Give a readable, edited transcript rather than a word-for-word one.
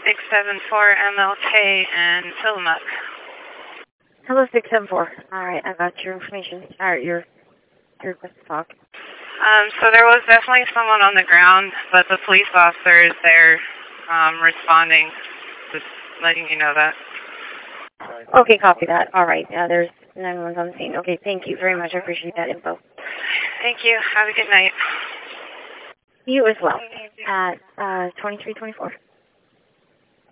674 MLK and Tillamook. Hello, 674. Alright, I got your information. Alright, your request to talk. So there was definitely someone on the ground, but the police officer is there responding, just letting you know that. Okay, copy that. Alright, there's 911 on the scene. Okay, thank you very much. I appreciate that info. Thank you. Have a good night. You as well. At 2324.